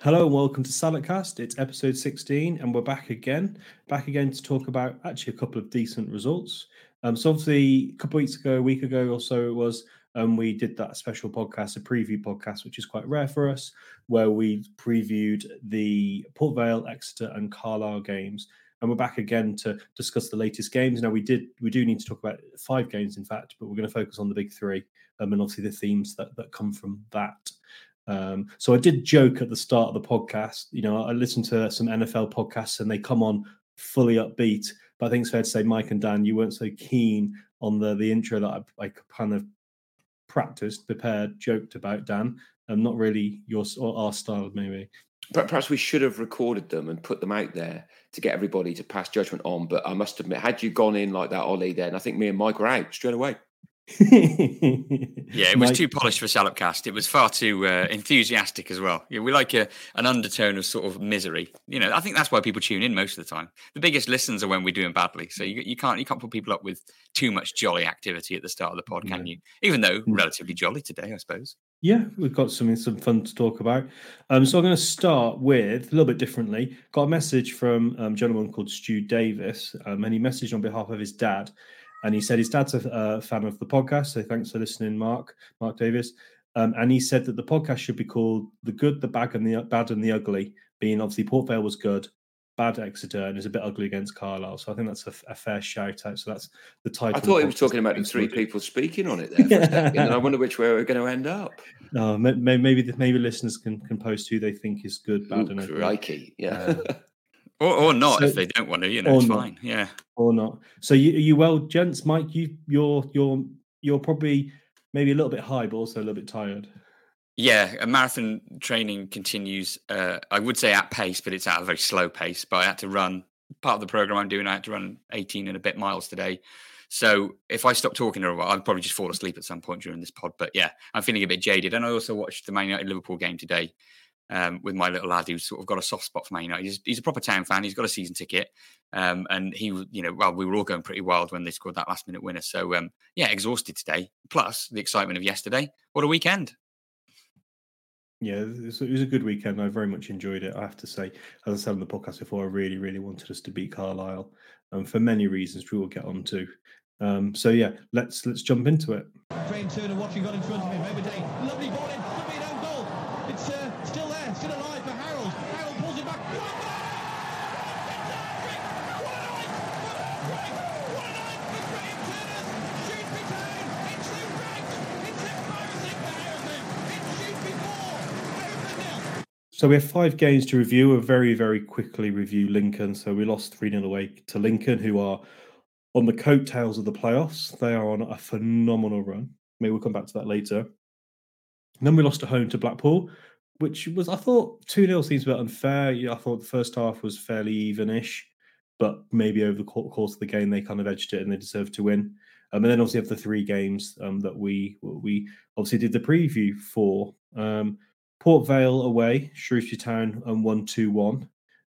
Hello and welcome to Saladcast. It's episode 16 and we're back again to talk about actually a couple of decent results. So obviously a week ago or so it was, we did that special podcast, a preview podcast, which is quite rare for us, where we previewed the Port Vale, Exeter and Carlisle games. And we're back again to discuss the latest games. Now we do need to talk about 5 games, in fact, but we're going to focus on the big 3 and obviously the themes that come from that. So I did joke at the start of the podcast. You know, I listened to some NFL podcasts and they come on fully upbeat. But I think it's fair to say, Mike and Dan, you weren't so keen on the intro that I kind of prepared, joked about, Dan. Not really our style, maybe. Perhaps we should have recorded them and put them out there to get everybody to pass judgment on. But I must admit, had you gone in like that, Ollie, then I think me and Mike were out straight away. Yeah, it was too polished for Saladcast. It was far too enthusiastic as well. Yeah, we like an undertone of sort of misery. You know, I think that's why people tune in most of the time. The biggest listens are when we're doing badly. So you can't put people up with too much jolly activity at the start of the pod, can you? Even though relatively jolly today, I suppose. Yeah, we've got some fun to talk about. So I'm going to start with a little bit differently. Got a message from a gentleman called Stu Davis, and he messaged on behalf of his dad. And he said his dad's a fan of the podcast, so thanks for listening, Mark Davis. And he said that the podcast should be called The Good, the Bad, and the Ugly, being obviously Port Vale was good, bad Exeter, and is a bit ugly against Carlisle. So I think that's a fair shout out. So that's the title. I thought he was talking about the 3 people speaking on it there for a second, and I wonder which way we're going to end up. Maybe listeners can post who they think is good, bad, and ugly. Crikey, yeah. Or not, if they don't want to, it's fine. Yeah. Or not. So you well, gents. Mike, you're probably maybe a little bit high, but also a little bit tired. Yeah, a marathon training continues. I would say at pace, but it's at a very slow pace. But I had to run part of the program I'm doing. I had to run 18 and a bit miles today. So if I stop talking for a while, I'd probably just fall asleep at some point during this pod. But yeah, I'm feeling a bit jaded. And I also watched the Man United Liverpool game today. With my little lad who's sort of got a soft spot for Man United. He's a proper town fan. He's got a season ticket. And he, we were all going pretty wild when they scored that last minute winner. So, exhausted today. Plus the excitement of yesterday. What a weekend. Yeah, it was a good weekend. I very much enjoyed it, I have to say. As I said on the podcast before, I really, really wanted us to beat Carlisle for many reasons we will get on to. So, yeah, let's jump into it. Crane Turner watching, got in front of him. Everday, lovely ball in. Could be an own goal. It's still there, still alive for Harold. Harold pulls it back. So we have 5 games to review. We'll very, very quickly review Lincoln. So we lost 3-0 away to Lincoln, who are on the coattails of the playoffs. They are on a phenomenal run. Maybe we'll come back to that later. And then we lost at home to Blackpool, which was, I thought, 2-0 seems a bit unfair. I thought the first half was fairly even-ish, but maybe over the course of the game, they kind of edged it and they deserved to win. And then obviously have the 3 games that we obviously did the preview for. Port Vale away, Shrewsbury Town, and 1-2-1.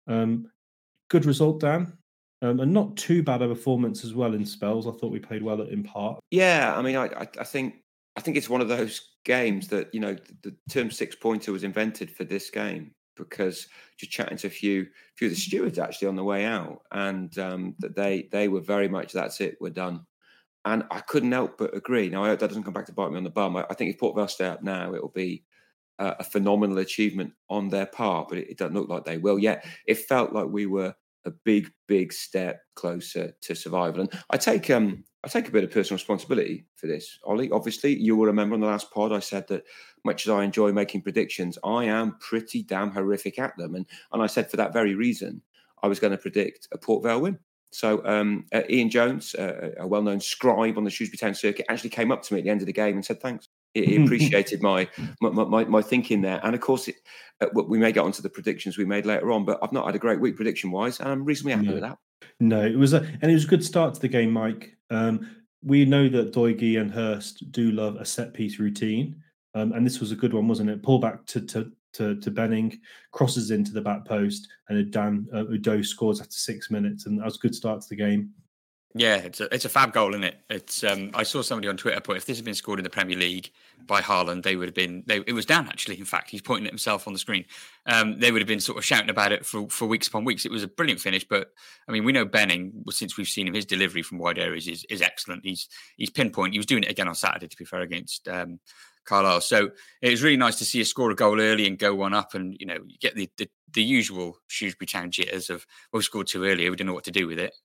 Good result, Dan. And not too bad a performance as well in spells. I thought we played well in part. Yeah, I mean, I think it's one of those games that, the term 6-pointer was invented for this game, because just chatting to a few of the stewards actually on the way out, and that they were very much, that's it, we're done. And I couldn't help but agree. Now, I hope that doesn't come back to bite me on the bum. I think if Port Vale stay up now, it'll be a phenomenal achievement on their part, but it doesn't look like they will yet. It felt like we were a big step closer to survival. And I take a bit of personal responsibility for this, Ollie. Obviously, you will remember on the last pod I said that much as I enjoy making predictions, I am pretty damn horrific at them. And I said for that very reason, I was going to predict a Port Vale win. So Ian Jones, a well-known scribe on the Shrewsbury Town circuit, actually came up to me at the end of the game and said thanks. He appreciated my thinking there. And of course, we may get onto the predictions we made later on, but I've not had a great week prediction-wise, and I'm reasonably happy with that. No, it was a good start to the game, Mike. We know that Doigie and Hurst do love a set-piece routine, and this was a good one, wasn't it? Pull back to Benning, crosses into the back post, and Dan Udoh scores after 6 minutes, and that was a good start to the game. Yeah, it's a fab goal, isn't it? It's I saw somebody on Twitter put, if this had been scored in the Premier League by Haaland, they would have been. It was Dan actually. In fact, he's pointing at himself on the screen. They would have been sort of shouting about it for weeks upon weeks. It was a brilliant finish, but I mean, we know Benning, since we've seen him, his delivery from wide areas is excellent. He's pinpoint. He was doing it again on Saturday, to be fair, against Carlisle. So it was really nice to see us score a goal early and go one up, and you get the usual Shrewsbury Town jitters of, well, we scored too early, we didn't know what to do with it.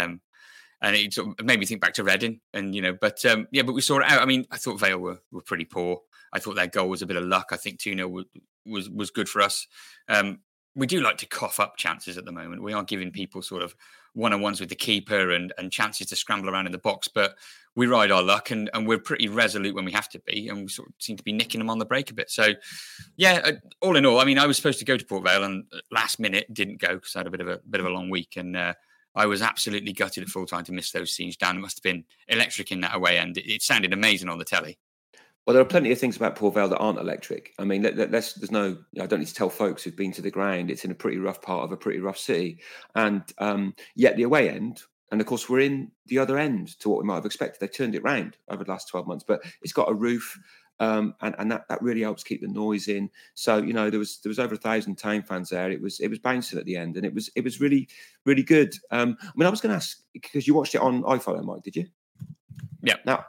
And it sort of made me think back to Reading, and but we saw it out. I mean, I thought Vale were pretty poor. I thought their goal was a bit of luck. I think 2-0 was good for us. We do like to cough up chances at the moment. We are giving people sort of one-on-ones with the keeper and chances to scramble around in the box, but we ride our luck and we're pretty resolute when we have to be, and we sort of seem to be nicking them on the break a bit. So, all in all, I mean, I was supposed to go to Port Vale and last minute didn't go because I had a bit of a long week, and I was absolutely gutted at full time to miss those scenes. Dan, it must have been electric in that away end. It sounded amazing on the telly. Well, there are plenty of things about Port Vale that aren't electric. I mean, there's no. I don't need to tell folks who've been to the ground. It's in a pretty rough part of a pretty rough city, and yet the away end, and of course we're in the other end to what we might have expected. They turned it round over the last 12 months, but it's got a roof. And that really helps keep the noise in. So there was over 1,000 Town fans there. It was bouncing at the end, and it was really, really good. I mean, I was going to ask, because you watched it on iFollow, Mike, did you? Yeah. Now,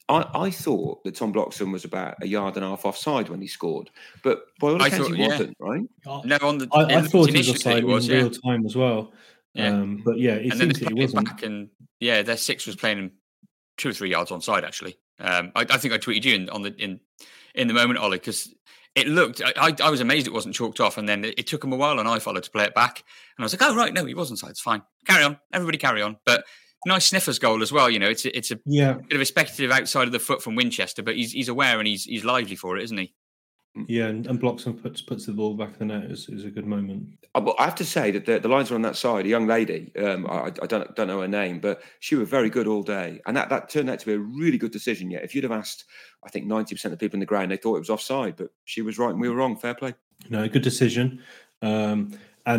I thought that Tom Bloxham was about a yard and a half offside when he scored, but by all accounts he wasn't, right? No, I thought he was offside in real time as well. Yeah. But yeah, it seems that he wasn't. Back and their 6 was playing him 2 or 3 yards onside actually. I think I tweeted you in the moment, Ollie, because it looked. I was amazed it wasn't chalked off, and then it took him a while on iFollow to play it back, and I was like, oh right, no, he was onside. It's fine. Carry on, everybody, carry on. But nice Sniffers goal as well. It's a bit of a speculative outside of the foot from Winchester, but he's aware and he's lively for it, isn't he? Yeah, and Bloxham puts the ball back in the net is a good moment. I have to say that the lines were on that side. A young lady, I don't know her name, but she was very good all day, and that turned out to be a really good decision. Yet, if you'd have asked, I think 90% of the people in the ground, they thought it was offside, but she was right and we were wrong. Fair play. No, good decision. And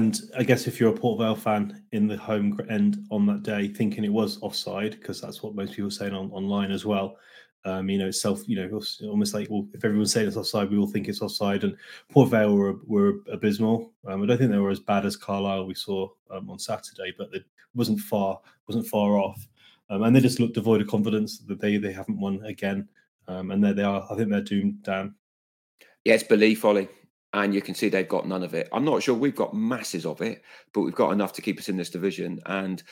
I guess if you're a Port Vale fan in the home end on that day, thinking it was offside, because that's what most people are saying online as well. It's almost like, well, if everyone's saying it's offside, we all think it's offside. And Port Vale were abysmal. I don't think they were as bad as Carlisle we saw on Saturday, but it wasn't far off. And they just looked devoid of confidence that they haven't won again. And there they are. I think they're doomed, Dan. Yeah, it's belief, Ollie. And you can see they've got none of it. I'm not sure we've got masses of it, but we've got enough to keep us in this division. And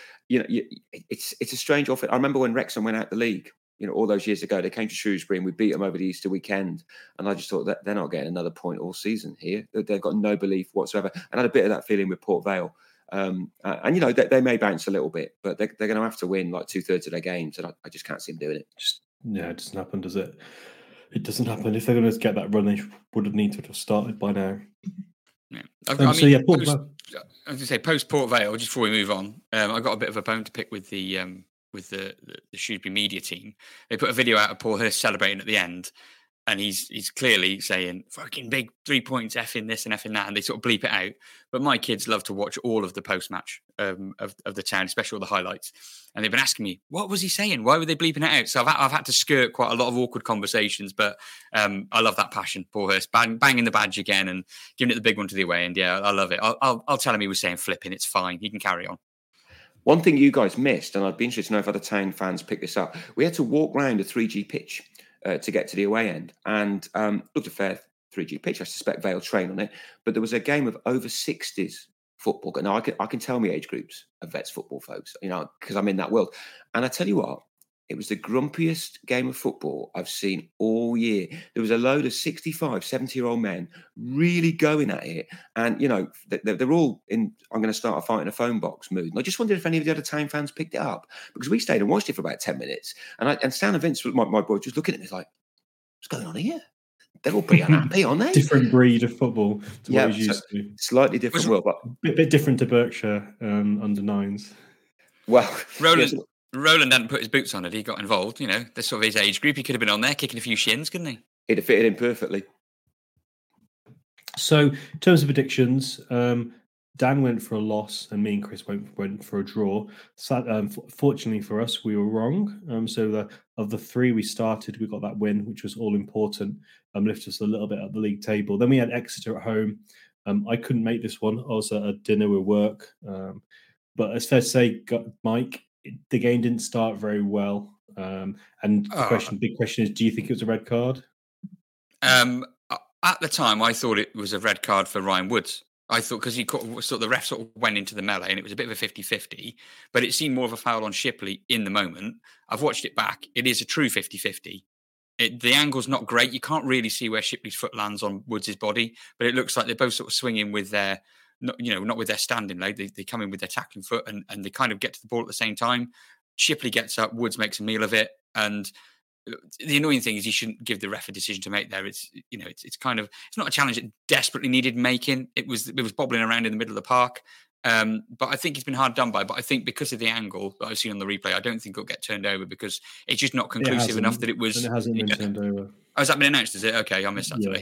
it's a strange offer. I remember when Wrexham went out the league, all those years ago, they came to Shrewsbury and we beat them over the Easter weekend. And I just thought that they're not getting another point all season here. They've got no belief whatsoever. And I had a bit of that feeling with Port Vale. They may bounce a little bit, but they're going to have to win like 2/3 of their games. And I just can't see them doing it. It doesn't happen, does it? It doesn't happen. If they're going to get that run, they would have needed to have started by now. Yeah. Port Vale. I was going to say, post Port Vale, just before we move on, I got a bit of a bone to pick with the Shrewsbury media team. They put a video out of Paul Hurst celebrating at the end, and he's clearly saying, fucking big 3 points, effing this and effing that, and they sort of bleep it out. But my kids love to watch all of the post-match of the Town, especially all the highlights. And they've been asking me, what was he saying? Why were they bleeping it out? So I've had to skirt quite a lot of awkward conversations, but I love that passion. Paul Hurst banging the badge again and giving it the big one to the away end. Yeah, I love it. I'll tell him he was saying flipping. It's fine. He can carry on. One thing you guys missed, and I'd be interested to know if other Town fans pick this up, we had to walk round a 3G pitch to get to the away end, and looked a fair 3G pitch. I suspect Vale train on it, but there was a game of over 60s football. Now I can tell me age groups of vets football, folks, because I'm in that world. And I tell you what, it was the grumpiest game of football I've seen all year. There was a load of 65, 70-year-old men really going at it. And, they're all in, I'm going to start a fight in a phone box mood. And I just wondered if any of the other Town fans picked it up, because we stayed and watched it for about 10 minutes. And Stan and Vince, my boy, just looking at me like, what's going on here? They're all pretty unhappy, aren't they? Different breed of football to what he's used to. Slightly different world. But a bit different to Berkshire under nines. Well, Roland hadn't put his boots on it. He got involved. This sort of his age group. He could have been on there kicking a few shins, couldn't he? He'd have fitted in perfectly. So, in terms of predictions, Dan went for a loss, and me and Chris went for a draw. Fortunately for us, we were wrong. So of the three we started, we got that win, which was all important. Lifted us a little bit up the league table. Then we had Exeter at home. I couldn't make this one. I was at a dinner with work. But it's fair to say, Mike, the game didn't start very well. And the big question is, do you think it was a red card? At the time, I thought it was a red card for Ryan Woods. I thought because the ref sort of went into the melee and it was a bit of a 50-50, but it seemed more of a foul on Shipley in the moment. I've watched it back. It is a true 50-50. The angle's not great. You can't really see where Shipley's foot lands on Woods' body, but it looks like they're both sort of swinging with their, not with their standing leg. They come in with their tackling foot and they kind of get to the ball at the same time. Shipley gets up, Woods makes a meal of it, and the annoying thing is you shouldn't give the ref a decision to make there. It's kind of, it's not a challenge that desperately needed making. It was bobbling around in the middle of the park. But I think he's been hard done by. But I think because of the angle that I've seen on the replay, I don't think it'll get turned over because it's just not conclusive enough that it was. And it hasn't been turned over. Oh, has that been announced? Is it? Okay, I missed that today.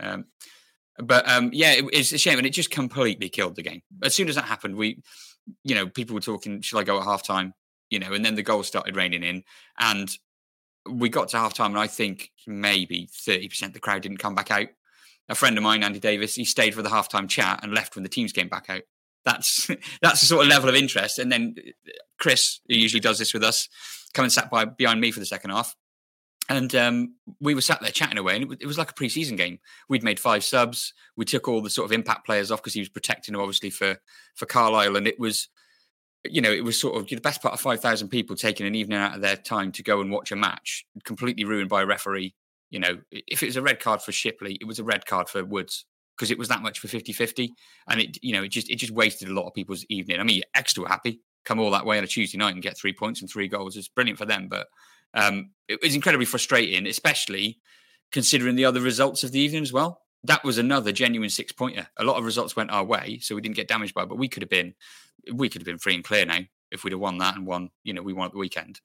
It's a shame, and it just completely killed the game. As soon as that happened, people were talking, "Shall I go at halftime?" And then the goals started raining in, and we got to halftime, and I think maybe 30% of the crowd didn't come back out. A friend of mine, Andy Davis, he stayed for the halftime chat and left when the teams came back out. That's the sort of level of interest. And then Chris, who usually does this with us, come and sat behind me for the second half. And we were sat there chatting away, and it was like a pre-season game. We'd made 5 subs. We took all the sort of impact players off because he was protecting them, obviously, for Carlisle. And it was, it was sort of the best part of 5,000 people taking an evening out of their time to go and watch a match, completely ruined by a referee. If it was a red card for Shipley, it was a red card for Woods because it was that much for 50-50. And it just wasted a lot of people's evening. I mean, Exeter were happy, come all that way on a Tuesday night and get 3 points and 3 goals. It's brilliant for them. But it was incredibly frustrating, especially considering the other results of the evening as well. That was another genuine 6-pointer. A lot of results went our way, so we didn't get damaged by it, but we could have been free and clear now if we'd have won that and won, we won at the weekend.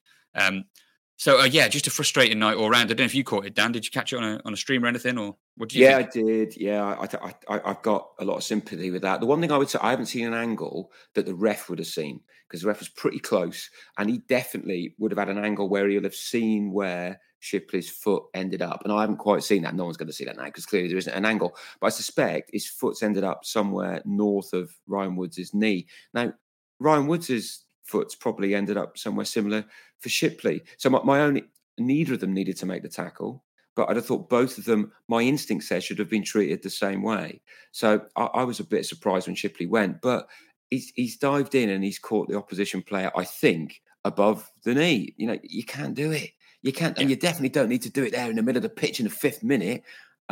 Just a frustrating night all round. I don't know if you caught it, Dan. Did you catch it on a stream or anything, or what did you think? I did. Yeah, I've got a lot of sympathy with that. The one thing I would say, I haven't seen an angle that the ref would have seen because the ref was pretty close, and he definitely would have had an angle where he'll have seen where Shipley's foot ended up. And I haven't quite seen that. No one's going to see that now because clearly there isn't an angle. But I suspect his foot's ended up somewhere north of Ryan Woods' knee. Now, Ryan Woods' foot's probably ended up somewhere similar for Shipley. So neither of them needed to make the tackle. But I'd have thought both of them, my instinct says, should have been treated the same way. So I was a bit surprised when Shipley went. But he's dived in and he's caught the opposition player, I think, above the knee. You can't do it. You can't, and you definitely don't need to do it there in the middle of the pitch in the 5th minute.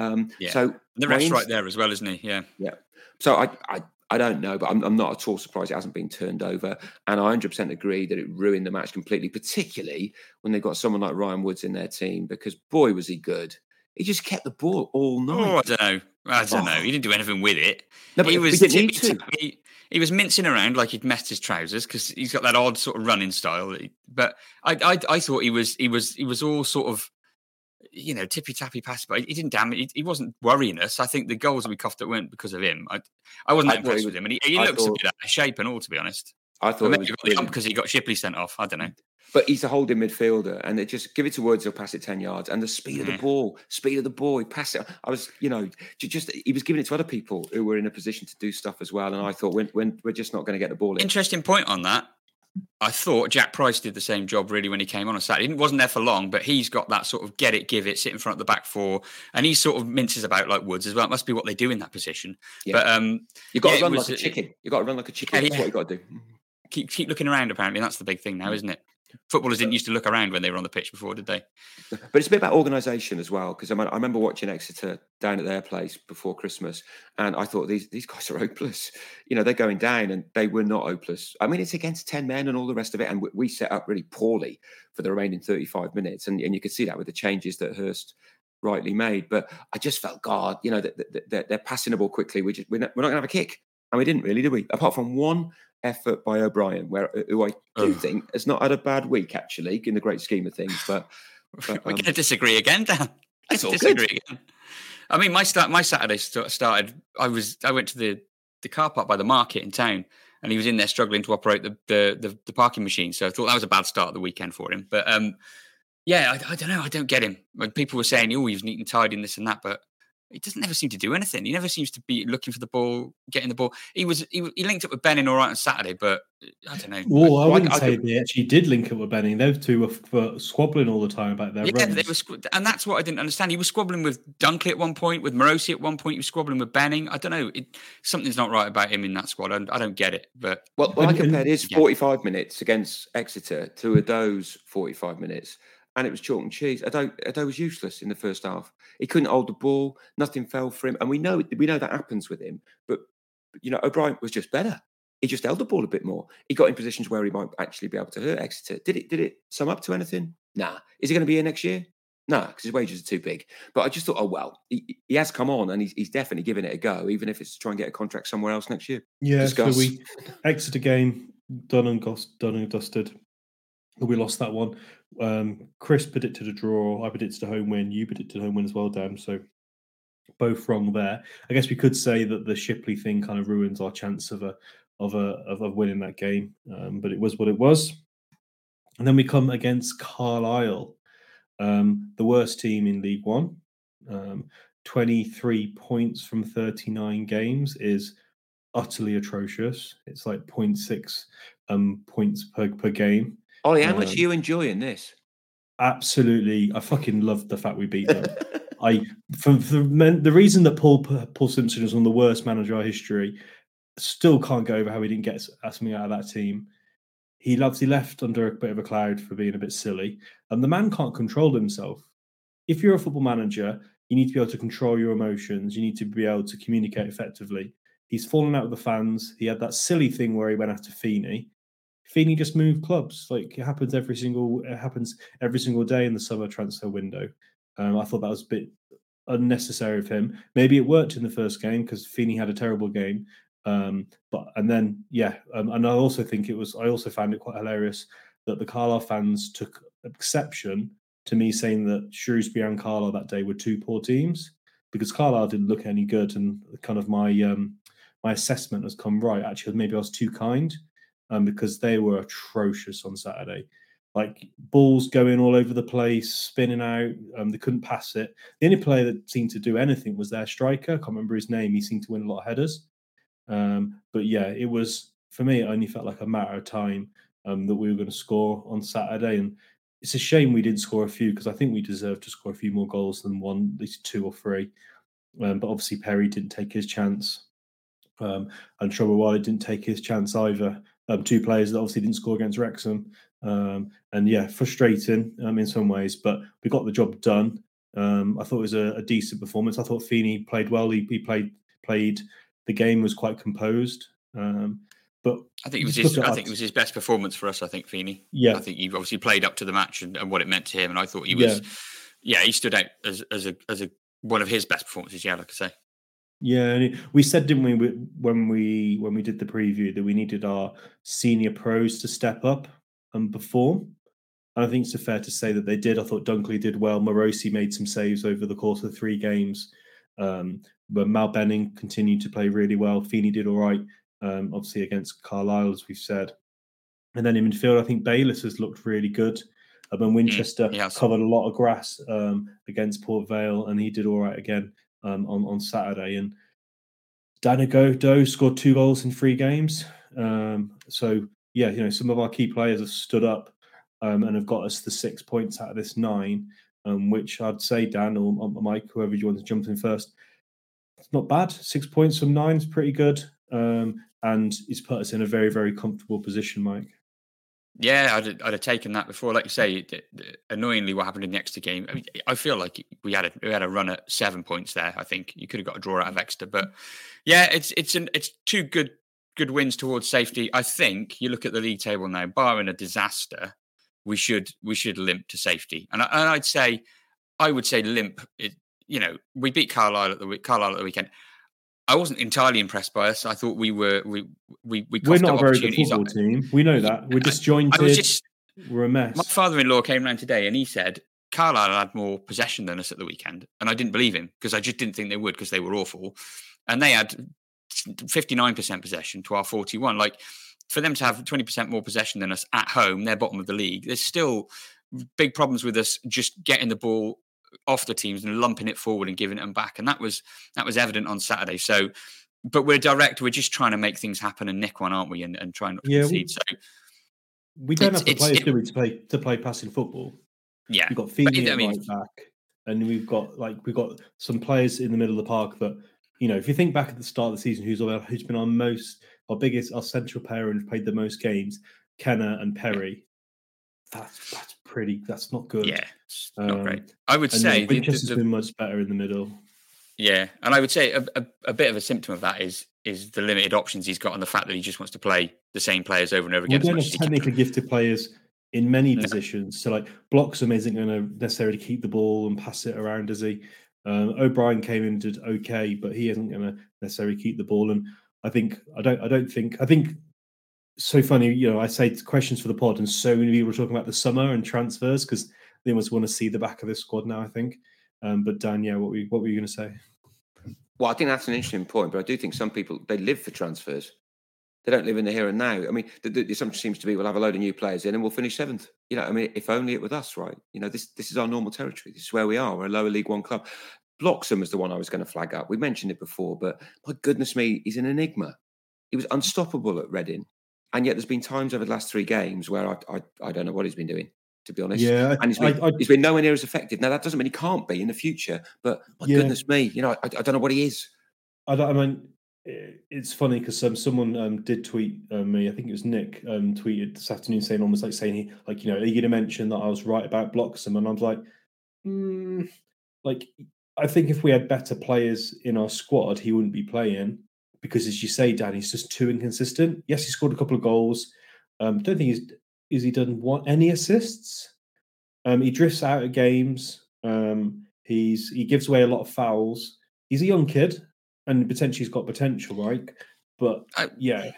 So the ref's right there as well, isn't he? Yeah. So I don't know, but I'm not at all surprised it hasn't been turned over. And I 100% agree that it ruined the match completely, particularly when they've got someone like Ryan Woods in their team, because boy, was he good. He just kept the ball all night. Oh, I don't know. He didn't do anything with it. No, but he didn't need to. He was mincing around like he'd messed his trousers because he's got that odd sort of running style. But I thought he was all sort of, tippy tappy pass, but he didn't damage. He wasn't worrying us. I think the goals that we coughed at weren't because of him. I wasn't that impressed with him, and he looks a bit out of shape and all, to be honest. I thought maybe he got the hump because he got Shipley sent off. I don't know. But he's a holding midfielder, and they just give it to Woods, he'll pass it 10 yards. And the speed of the ball, he passed it. I was, he was giving it to other people who were in a position to do stuff as well. And I thought, when we're just not going to get the ball in. Interesting point on that. I thought Jack Price did the same job really when he came on Saturday. He wasn't there for long, but he's got that sort of get it, give it, sit in front of the back 4, and he sort of minces about like Woods as well. It must be what they do in that position. Yeah. But you've got to run like a chicken. You've got to run like a chicken. That's what you've got to do. Keep looking around. Apparently, that's the big thing now, isn't it? Footballers didn't used to look around when they were on the pitch before, did they? But it's a bit about organisation as well, because I remember watching Exeter down at their place before Christmas, and I thought these guys are hopeless. They're going down, and they were not hopeless. I mean, it's against 10 men and all the rest of it, and we set up really poorly for the remaining 35 minutes, and you could see that with the changes that Hurst rightly made. But I just felt, God, they're passing the ball quickly. We're not going to have a kick, and we didn't really, did we? Apart from one effort by O'Brien, who I do think has not had a bad week actually in the great scheme of things. But we're going to disagree again, Dan. That's all good. Again. I mean, my Saturday started. I went to the car park by the market in town, and he was in there struggling to operate the parking machine. So I thought that was a bad start of the weekend for him. But yeah, I don't know. I don't get him. When people were saying, "Oh, he was neat and tidy and this and that," but he doesn't ever seem to do anything. He never seems to be looking for the ball, getting the ball. He linked up with Benning all right on Saturday, but I don't know. Well, I wouldn't say they actually did link up with Benning. Those two were squabbling all the time about their runs. They were, and that's what I didn't understand. He was squabbling with Dunkley at one point, with Morosi at one point. He was squabbling with Benning. I don't know. Something's not right about him in that squad. I don't get it. But I compared his 45 minutes against Exeter to Adao's 45 minutes. And it was chalk and cheese. Adair was useless in the first half. He couldn't hold the ball. Nothing fell for him. And we know that happens with him. But O'Brien was just better. He just held the ball a bit more. He got in positions where he might actually be able to hurt Exeter. Did it sum up to anything? Nah. Is he going to be here next year? No, because his wages are too big. But I just thought, he has come on and he's definitely giving it a go, even if it's to try and get a contract somewhere else next year. Yeah, Discuss. So we Exeter game done and dusted. We lost that one. Chris predicted a draw. I predicted a home win. You predicted a home win as well, Dan. So both wrong there. I guess we could say that the Shipley thing kind of ruins our chance of winning that game. But it was what it was. And then we come against Carlisle, the worst team in League One. 23 points from 39 games is utterly atrocious. It's like 0.6 points per game. Ollie, how much are you enjoying this? Absolutely. I fucking loved the fact we beat them. The reason that Paul Simpson is one of the worst managers in our history, still can't go over how he didn't get something out of that team. He left under a bit of a cloud for being a bit silly. And the man can't control himself. If you're a football manager, you need to be able to control your emotions. You need to be able to communicate effectively. He's fallen out with the fans. He had that silly thing where he went after Feeney. Feeney just moved clubs. Like it happens every single day in the summer transfer window. I thought that was a bit unnecessary of him. Maybe it worked in the first game because Feeney had a terrible game. And I also think I also found it quite hilarious that the Carlisle fans took exception to me saying that Shrewsbury and Carlisle that day were two poor teams because Carlisle didn't look any good, and kind of my assessment has come right. Actually, maybe I was too kind. Because they were atrocious on Saturday. Like balls going all over the place, spinning out. They couldn't pass it. The only player that seemed to do anything was their striker. I can't remember his name. He seemed to win a lot of headers. But yeah, it was, for me, it only felt like a matter of time that we were going to score on Saturday. And it's a shame we didn't score a few because I think we deserved to score a few more goals than one, at least 2 or 3. But obviously Perry didn't take his chance. And Trouble didn't take his chance either. 2 players that obviously didn't score against Wrexham. And yeah, frustrating in some ways, but we got the job done. I thought it was a decent performance. I thought Feeney played well. He played the game, was quite composed. But I think it was his best performance for us. I think Feeney. Yeah, I think he obviously played up to the match and what it meant to him. And I thought he was, he stood out as one of his best performances. Yeah, like I say. Yeah, and we said, didn't we, when we did the preview, that we needed our senior pros to step up and perform. And I think it's fair to say that they did. I thought Dunkley did well. Morosi made some saves over the course of 3 games. But Mal Benning continued to play really well. Feeney did all right, obviously against Carlisle, as we've said. And then in midfield, I think Bayliss has looked really good. And Winchester covered a lot of grass against Port Vale, and he did all right again. On Saturday, and Doe scored 2 goals in 3 games. So yeah, some of our key players have stood up and have got us the 6 points out of this 9, which I'd say, Dan or Mike, whoever you want to jump in first, it's not bad. 6 points from 9 is pretty good, and it's put us in a very, very comfortable position, Mike. Yeah, I'd have taken that before. Like you say, annoyingly, what happened in the Exeter game, I feel like we had a run at 7 points there. I think you could have got a draw out of Exeter, but yeah, it's 2 good wins towards safety. I think you look at the league table now, barring a disaster, we should limp to safety, and I would say limp. We beat Carlisle at the weekend. I wasn't entirely impressed by us. I thought we're not a very good football team. We know that. We're disjointed. We're a mess. My father-in-law came round today and he said Carlisle had more possession than us at the weekend. And I didn't believe him because I just didn't think they would because they were awful. And they had 59% possession to our 41. Like, for them to have 20% more possession than us at home, they're bottom of the league. There's still big problems with us just getting the ball off the teams and lumping it forward and giving it them back. And that was evident on Saturday. So, but we're direct. We're just trying to make things happen and nick one, aren't we? And try not to concede. So we don't have the players, do we, to play passing football? Yeah, we've got Feeney right back, and we've got some players in the middle of the park that, you know, if you think back at the start of the season, who's been our central player and played the most games, Kenner and Perry. That's not good. Yeah, it's not great. I would say Winchester's been much better in the middle. Yeah, and I would say a bit of a symptom of that is the limited options he's got and the fact that he just wants to play the same players over and over again. We don't have technically gifted players in many positions. So, like, Bloxham isn't going to necessarily keep the ball and pass it around, is he? O'Brien came in and did okay, but he isn't going to necessarily keep the ball. And I think so funny, you know, I say questions for the pod, and so many people are talking about the summer and transfers because they must want to see the back of this squad now, I think. But Dan, yeah, what were you going to say? Well, I think that's an interesting point, but I do think some people, they live for transfers. They don't live in the here and now. I mean, the assumption seems to be we'll have a load of new players in and we'll finish 7th. You know, I mean, if only it with us, right? You know, this is our normal territory. This is where we are. We're a lower League One club. Bloxham was the one I was going to flag up. We mentioned it before, but my goodness me, he's an enigma. He was unstoppable at Reading. And yet there's been times over the last 3 games where I don't know what he's been doing, to be honest. Yeah, and he's been nowhere near as effective. Now, that doesn't mean he can't be in the future, but my goodness me, you know, I don't know what he is. I mean, it's funny because someone did tweet me. I think it was Nick tweeted this afternoon saying almost like saying, like, you know, are you going to mention that I was right about Bloxham? And I was like, I think if we had better players in our squad, he wouldn't be playing because, as you say, Dan, he's just too inconsistent. Yes, he scored a couple of goals. Don't think he done any assists. He drifts out of games. He gives away a lot of fouls. He's a young kid. And potentially he's got potential, right? But yeah.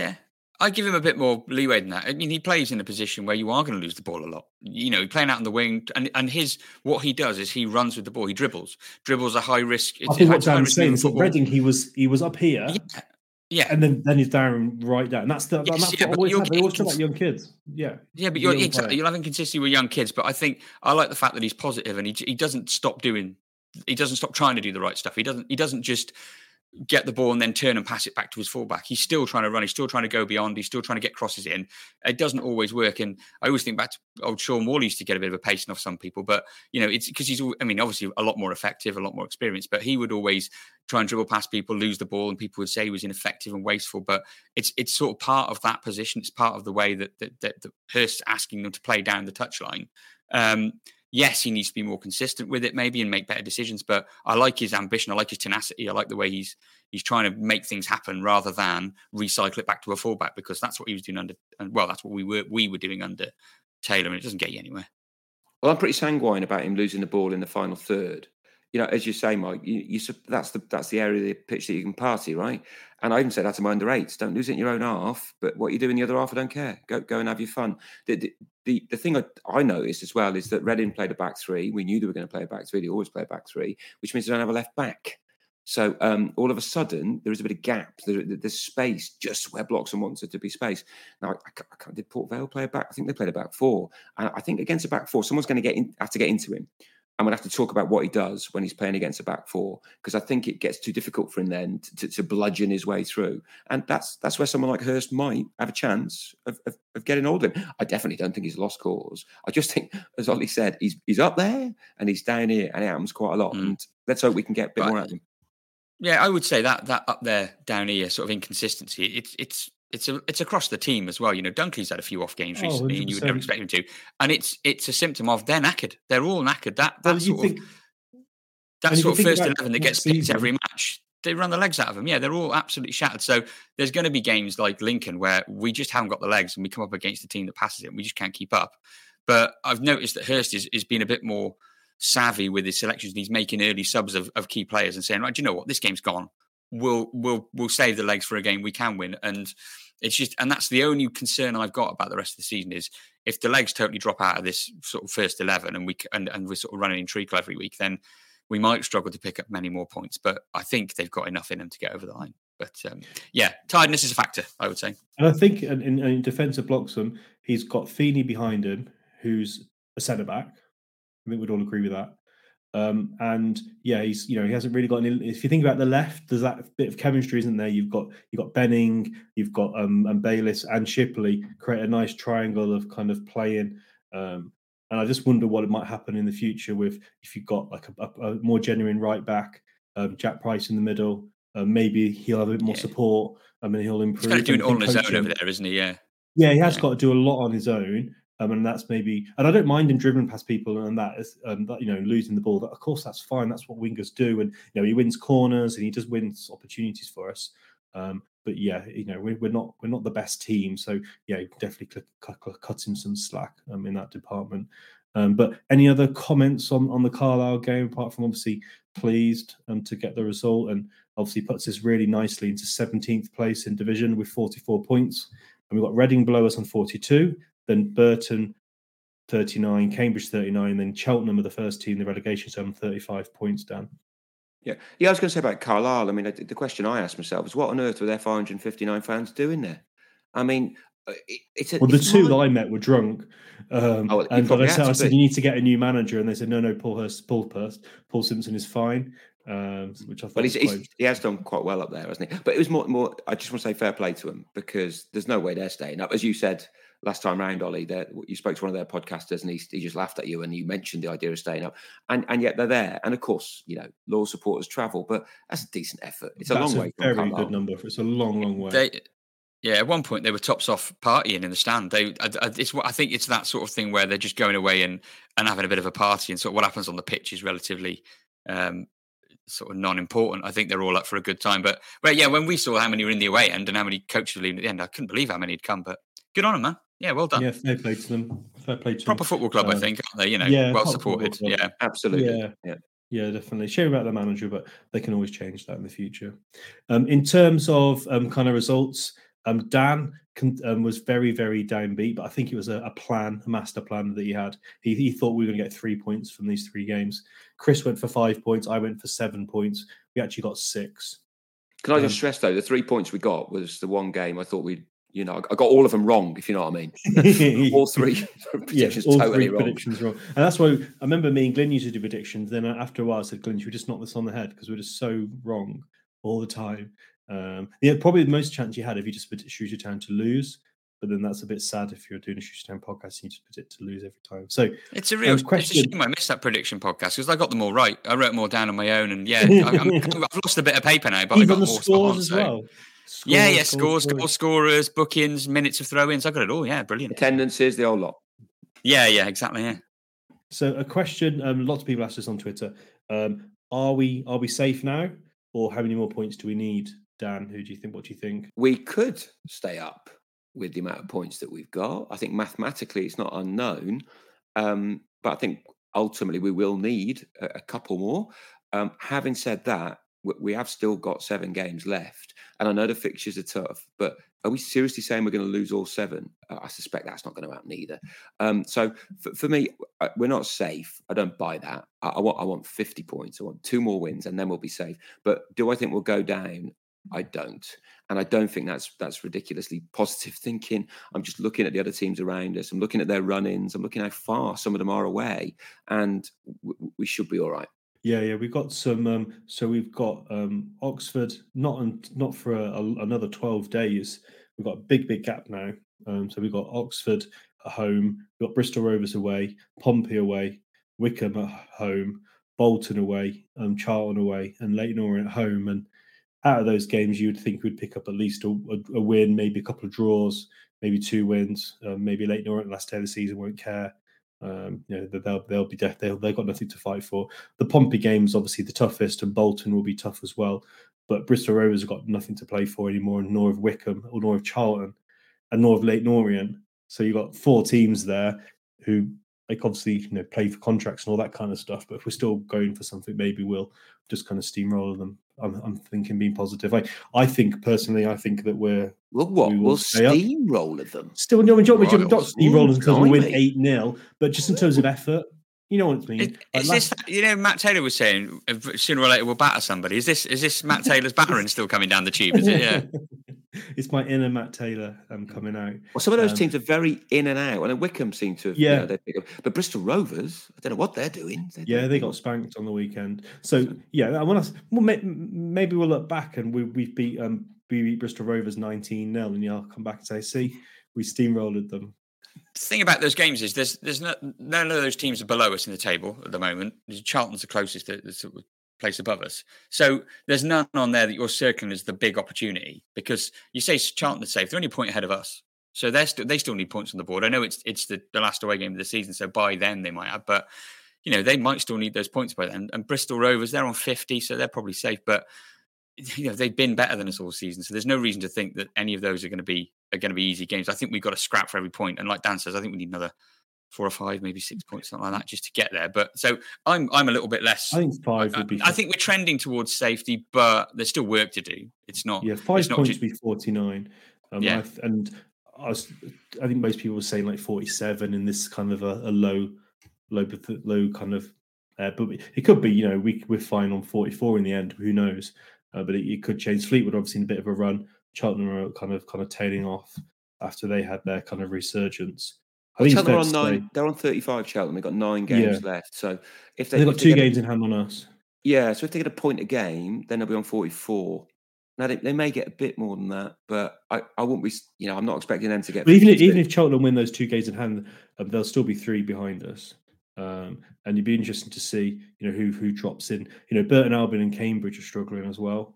I give him a bit more leeway than that. I mean, he plays in a position where you are going to lose the ball a lot. You know, playing out on the wing, and what he does is he runs with the ball. He dribbles. Dribbles a high risk. I think what Dan's saying is that Reading, he was up here. Yeah. And then he's down right down. That's what always happens. They always talk about young kids. Yeah. Yeah, but you'll have inconsistency with young kids. But I think I like the fact that he's positive and he doesn't stop trying to do the right stuff. He doesn't just get the ball and then turn and pass it back to his fullback. He's still trying to run. He's still trying to go beyond. He's still trying to get crosses in. It doesn't always work. And I always think back to old Sean Wall used to get a bit of a pacing off some people, but you know, it's because he's, I mean, obviously a lot more effective, a lot more experienced, but he would always try and dribble past people, lose the ball, and people would say he was ineffective and wasteful. But it's sort of part of that position. It's part of the way that Hurst's asking them to play down the touchline. Yes, he needs to be more consistent with it, maybe, and make better decisions. But I like his ambition. I like his tenacity. I like the way he's trying to make things happen rather than recycle it back to a fullback, because that's what he was doing that's what we were doing under Taylor, and it doesn't get you anywhere. Well, I'm pretty sanguine about him losing the ball in the final third. You know, as you say, Mike, that's the area of the pitch that you can party, right? And I even said that to my under 8s: don't lose it in your own half, but what you do in the other half, I don't care. Go and have your fun. The thing I noticed as well is that Reading played a back 3. We knew they were going to play a back 3. They always play a back 3, which means they don't have a left back. So all of a sudden, there is a bit of gap. There's space just where Bloxham wants it to be space. Now, did Port Vale play a back? I think they played a back 4. And I think against a back 4, someone's going to have to get into him. I'm going to have to talk about what he does when he's playing against a back 4, because I think it gets too difficult for him then to bludgeon his way through. And that's where someone like Hurst might have a chance of getting hold of him. I definitely don't think he's lost cause. I just think, as Ollie said, he's up there and he's down here, and it happens quite a lot. And let's hope we can get a bit more out of him. Yeah, I would say that up there, down here sort of inconsistency, it's across the team as well. You know, Dunkley's had a few off games recently, and you would never expect him to. And it's a symptom of they're knackered. They're all knackered. That sort of first 11 that gets picked every match, they run the legs out of them. Yeah, they're all absolutely shattered. So there's going to be games like Lincoln where we just haven't got the legs, and we come up against a team that passes it, and we just can't keep up. But I've noticed that Hurst is being a bit more savvy with his selections. He's making early subs of key players and saying, right, do you know what, this game's gone. We'll save the legs for a game we can win. And it's just, and that's the only concern I've got about the rest of the season is if the legs totally drop out of this sort of first 11 and we're sort of running in treacle every week, then we might struggle to pick up many more points. But I think they've got enough in them to get over the line. But yeah, tiredness is a factor, I would say. And I think in defence of Bloxham, he's got Feeney behind him, who's a centre back. I think we'd all agree with that. And yeah, he hasn't really got any. If you think about the left, there's that bit of chemistry, isn't there? You've got Benning, you've got and Bayliss and Shipley create a nice triangle of kind of playing. And I just wonder what it might happen in the future with if you've got like a more genuine right back, Jack Price in the middle. Maybe he'll have a bit more support. I mean, he'll improve. He's kind of doing it all on his own over there, isn't he? Yeah. Yeah, he has got to do a lot on his own. And that's maybe, and I don't mind him dribbling past people and that is, losing the ball. Of course, that's fine. That's what wingers do. And, he wins corners and he just wins opportunities for us. But yeah, we're not the best team. So yeah, definitely cut him some slack in that department. But any other comments on the Carlisle game, apart from obviously pleased to get the result, and obviously puts us really nicely into 17th place in division with 44 points. And we've got Reading below us on 42. Then Burton 39, Cambridge 39, then Cheltenham are the first team, the relegation zone, 35 points down. Yeah, I was going to say about Carlisle. I mean, the question I asked myself is, what on earth were their 559 fans doing there? I mean, the two that I met were drunk, and I said you need to get a new manager, and they said no, Paul Simpson is fine. Which I thought he has done quite well up there, hasn't he? But it was more. I just want to say fair play to him, because there's no way they're staying up, as you said last time round, Ollie. You spoke to one of their podcasters, and he just laughed at you, and you mentioned the idea of staying up, and yet they're there. And of course, loyal supporters travel, but that's a decent effort. It's a long way. Very good number. It's a long way. At one point they were tops off partying in the stand. I think it's that sort of thing where they're just going away and having a bit of a party, and sort of what happens on the pitch is relatively sort of non-important. I think they're all up for a good time. But yeah, when we saw how many were in the away end and how many coaches were leaving at the end, I couldn't believe how many had come. But good on them, man. Yeah, well done. Yeah, fair play to them. Proper football club, I think, aren't they? Well supported. Yeah, absolutely. Yeah, definitely. Shame about the manager, but they can always change that in the future. In terms of kind of results, Dan was very, very downbeat, but I think it was a master plan that he had. He thought we were going to get 3 points from these 3 games. Chris went for 5 points. I went for 7 points. We actually got 6. Can I just stress, though, the 3 points we got was the one game I thought we'd, I got all of them wrong, if you know what I mean. All 3 predictions totally wrong. Predictions wrong. And that's why I remember me and Glyn used to do predictions. Then after a while I said, Glyn, should we just knock this on the head? Because we're just so wrong all the time. Probably the most chance you had if you just predict Shrewsbury Town to lose, but then that's a bit sad if you're doing a Shrewsbury Town podcast and you just predict to lose every time. So it's a real question. It's a shame I missed that prediction podcast because I got them all right. I wrote them all down on my own, and I've lost a bit of paper now, but even I got the more scores as well. Scores, goal scorers, bookings, minutes of throw-ins. I got it all. Yeah, brilliant. Attendances, the whole lot. Yeah, exactly. Yeah. So a question. Lots of people asked us on Twitter. Are we safe now, or how many more points do we need? Dan, what do you think? We could stay up with the amount of points that we've got. I think mathematically it's not unknown, but I think ultimately we will need a couple more. Having said that, we have still got 7 games left, and I know the fixtures are tough, but are we seriously saying we're going to lose all 7? I suspect that's not going to happen either. So for me, we're not safe. I don't buy that. I want 50 points. I want 2 more wins, and then we'll be safe. But do I think we'll go down? I don't. And I don't think that's ridiculously positive thinking. I'm just looking at the other teams around us. I'm looking at their run-ins. I'm looking how far some of them are away. And we should be all right. Yeah. We've got some. So we've got Oxford, not for another 12 days. We've got a big gap now. So we've got Oxford at home. We've got Bristol Rovers away, Pompey away, Wickham at home, Bolton away, Charlton away, and Leyton Orient at home. And out of those games, you would think we'd pick up at least a win, maybe a couple of draws, maybe 2 wins. Maybe Leyton Orient last day of the season won't care. They'll be deaf. They've got nothing to fight for. The Pompey game's obviously the toughest, and Bolton will be tough as well. But Bristol Rovers have got nothing to play for anymore, nor of Wickham, or nor of Charlton, and nor of Leyton Orient. So you've got 4 teams there who obviously play for contracts and all that kind of stuff. But if we're still going for something, maybe we'll just kind of steamroller them. I'm thinking being positive. I think personally, that we'll steamroller them. Still, no, we're not steamrollers until we win 8-0. But just in terms of effort, You know what I mean? Is this, Matt Taylor was saying sooner or later we'll batter somebody. Is this Matt Taylor's battering still coming down the tube? Is it? Yeah. It's my inner Matt Taylor coming out. Well, some of those teams are very in and out. And Wickham seem to have, but Bristol Rovers, I don't know what they're doing. They got spanked on the weekend. So maybe we'll look back and we beat Bristol Rovers 19-0, and you'll come back and say, see, we steamrolled them. The thing about those games is there's none of those teams are below us in the table at the moment. Charlton's the closest the place above us. So there's none on there that you're circling as the big opportunity, because you say Charlton are safe. They're only a point ahead of us. So they still need points on the board. I know it's the last away game of the season, so by then they might have, but they might still need those points by then. And Bristol Rovers, they're on 50, so they're probably safe, but they've been better than us all season. So there's no reason to think that any of those are going to be easy games. I think we've got to scrap for every point. And like Dan says, I think we need another 4 or 5, maybe 6 points, something like that, just to get there. But so I'm a little bit less. I think 5 would be. I think we're trending towards safety, but there's still work to do. It's not. Yeah, 5 points would be 49. I think most people were saying like 47 in this kind of a low kind of. But it could be, we're fine on 44 in the end. Who knows? But it could change. Fleetwood obviously in a bit of a run. Charlton are kind of tailing off after they had their kind of resurgence. I think Cheltenham are on 9. They're on 35. Cheltenham. They've got 9 games left. So if they've got 2 games in hand on us. Yeah. So if they get a point a game, then they'll be on 44. Now they may get a bit more than that, but I wouldn't be. I'm not expecting them to get. But even if Cheltenham win those 2 games in hand, they'll still be 3 behind us. And it'd be interesting to see, who drops in. Burton Albion and Cambridge are struggling as well.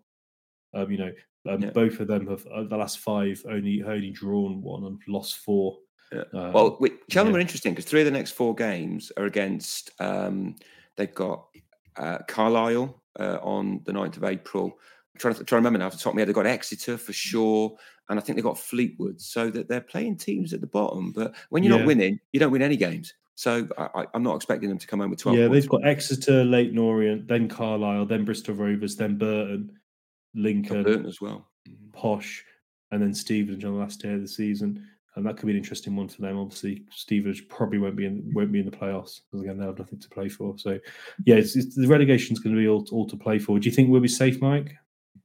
Both of them have the last 5 only drawn 1 and lost 4. Yeah. Cheltenham are interesting because 3 of the next 4 games are against. They've got Carlisle on the 9th of April. I'm trying to remember now off the top of my head. They've got Exeter for sure, and I think they've got Fleetwood. So that they're playing teams at the bottom. But when you're not winning, you don't win any games. So I'm not expecting them to come home with 12 points. They've got Exeter, Leyton Orient, then Carlisle, then Bristol Rovers, then Burton, Lincoln, Burton as well, Posh, and then Stevenage on the last day of the season. And that could be an interesting one for them. Obviously, Stevenage probably won't be in the playoffs because again they'll have nothing to play for. So the relegation's going to be all to play for. Do you think we'll be safe, Mike?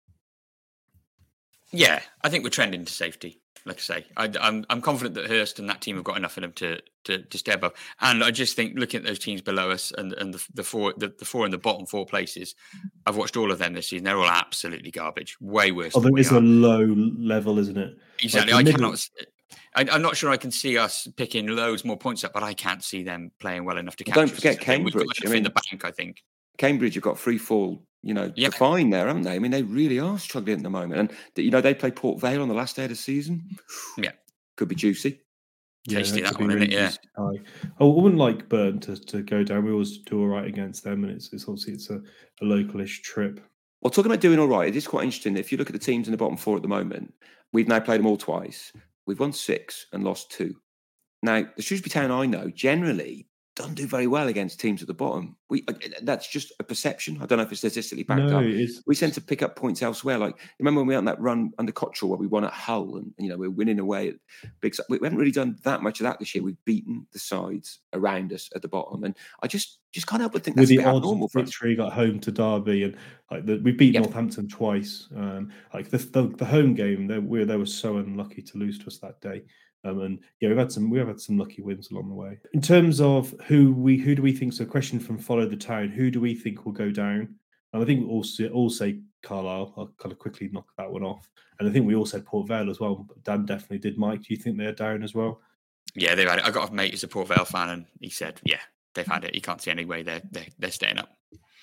Yeah, I think we're trending to safety. Like I say, I'm confident that Hurst and that team have got enough in them to stay above. And I just think looking at those teams below us and the four in the bottom 4 places, I've watched all of them this season. They're all absolutely garbage. Way worse. I think it's a low level, isn't it? Exactly. I'm not sure I can see us picking loads more points up, but I can't see them playing well enough to capture. Don't forget Cambridge. We've got in the bank, I think. Cambridge have got free fall, defined there, haven't they? I mean, they really are struggling at the moment. And, they play Port Vale on the last day of the season. Yeah. Could be juicy. Tasty, that one, isn't it? Yeah. I wouldn't like Burn to go down. We always do all right against them, and it's obviously a localish trip. Well, talking about doing all right, it is quite interesting. If you look at the teams in the bottom 4 at the moment, we've now played them all twice. We've won 6 and lost 2. Now, the Shrewsbury Town I know generally doesn't do very well against teams at the bottom. That's just a perception. I don't know if it's statistically backed up. We tend to pick up points elsewhere. Like, remember when we went on that run under Cottrell where we won at Hull and we're winning away at big. We haven't really done that much of that this year. We've beaten the sides around us at the bottom, and I just can't help but think that's a bit abnormal for us. Victory got home to Derby, and we beat Northampton twice. The home game, they were so unlucky to lose to us that day. We've had some lucky wins along the way. In terms of who do we think? So, question from Follow the Town: who do we think will go down? And I think we all say Carlisle. I'll kind of quickly knock that one off. And I think we all said Port Vale as well. Dan definitely did. Mike, do you think they're down as well? Yeah, they've had it. I got a mate who's a Port Vale fan, and he said, "Yeah, they've had it. He can't see any way they're staying up."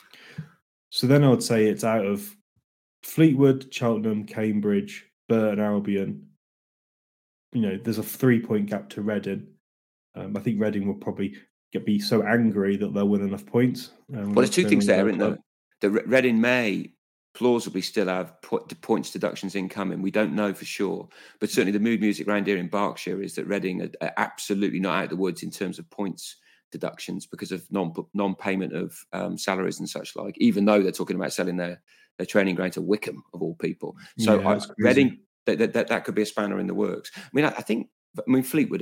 So then I would say it's out of Fleetwood, Cheltenham, Cambridge, Burton Albion. There's a 3-point gap to Reading. I think Reading will probably be so angry that they'll win enough points. Well, there's 2 things there, isn't there? The Reading may plausibly still have points deductions incoming. We don't know for sure. But certainly the mood music around here in Berkshire is that Reading are absolutely not out of the woods in terms of points deductions because of non-payment of salaries and such like, even though they're talking about selling their training ground to Wickham, of all people. So Reading... That could be a spanner in the works. I mean, Fleetwood have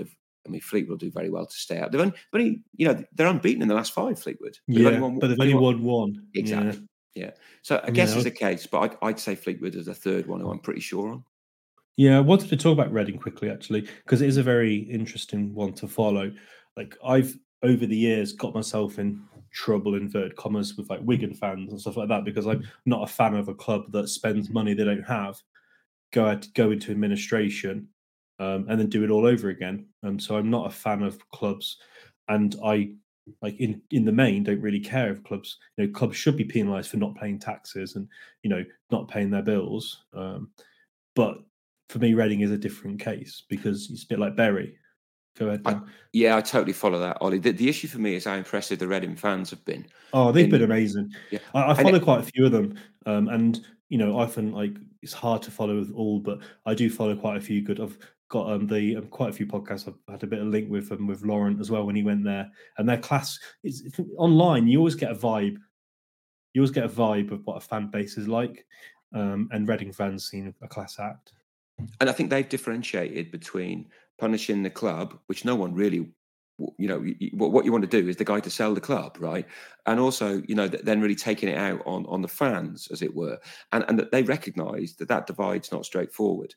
I mean, Fleetwood will do very well to stay up. They've only they're unbeaten in the last 5. Fleetwood, but they've only won one. Exactly. Yeah. So I guess it's a case, but I'd say Fleetwood is the third one who I'm pretty sure on. Yeah, I wanted to talk about Reading quickly, actually, because it is a very interesting one to follow. Like, I've, over the years, got myself in trouble, inverted commas, with like Wigan fans and stuff like that, because I'm not a fan of a club that spends money they don't have, go into administration, and then do it all over again. So I'm not a fan of clubs, and I, like, in the main, don't really care if clubs, clubs should be penalised for not paying taxes and, not paying their bills. But for me, Reading is a different case because it's a bit like Bury. Go ahead, Dan. I totally follow that, Ollie. The issue for me is how impressive the Reading fans have been. Oh, they've been amazing. Yeah. I follow quite a few of them, and often, like, it's hard to follow with all, but I do follow quite a few good. I've got quite a few podcasts. I've had a bit of link with Laurent as well when he went there, and their class is online. You always get a vibe. You always get a vibe of what a fan base is like, and Reading fans seem a class act. And I think they've differentiated between punishing the club, which no one really, what you want to do is the guy to sell the club, right? And also, then really taking it out on the fans, as it were, and that they recognise that divide's not straightforward.